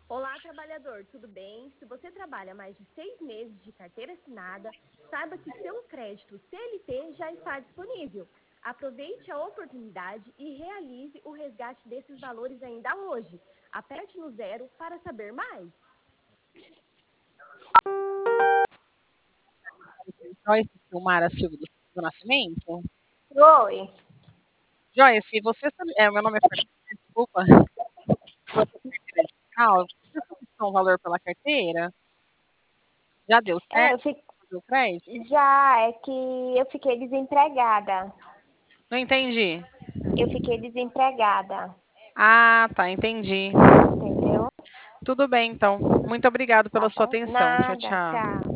Olá, trabalhador, tudo bem? Se você trabalha mais de 6 meses de carteira assinada, saiba que seu crédito CLT já está disponível. Aproveite a oportunidade e realize o resgate desses valores ainda hoje. Aperte no zero para saber mais. Joyce Silmara Silva do Nascimento. Oi. Joyce, você sabe, meu nome é Fernanda, desculpa, você tem carteira digital, você sabe qual é o valor pela carteira? Já deu É, certo? Deu crédito? já é que eu fiquei desempregada. Não entendi. Eu fiquei desempregada, Ah, tá, entendi. entendeu? Tudo bem, então. Muito obrigado Tá pela sua bom? atenção. Tchau, Nada, tchau. tchau.